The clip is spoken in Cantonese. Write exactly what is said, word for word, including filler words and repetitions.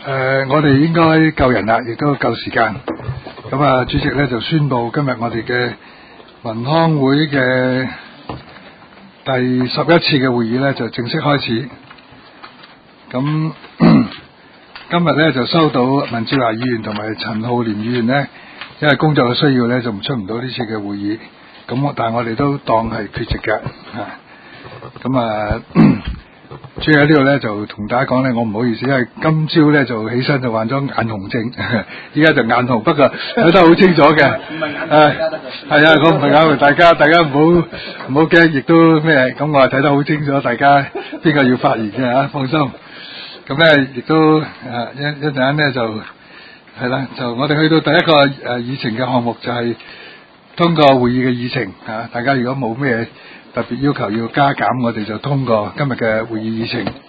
呃、我哋應該夠人啦，亦都夠時間。咁啊，主席咧就宣布今日我哋嘅民康會嘅第十一次嘅會議咧就正式開始。咁今日咧就收到文志華議員同埋陳浩濂議員呢，因為工作嘅需要咧就唔出唔到呢次嘅會議。咁但係我哋都當係缺席嘅吓。咁啊。主要喺呢度咧就同大家講咧，我唔好意思，因為今朝咧就起身就患咗眼紅症，依家就眼紅，不過睇得好清楚嘅。唔係眼紅，大家得個係啊，我唔係眼紅，大家大家唔好唔好驚，亦都咩？咁我係睇得好清楚，大家邊個要發言嘅吓，放心。咁咧亦都誒一一陣間咧就係啦，就我哋去到第一個誒議程嘅項目就係通過會議嘅議程吓，大家如果冇咩特別要求要加減，我哋就通過今日嘅會議議程。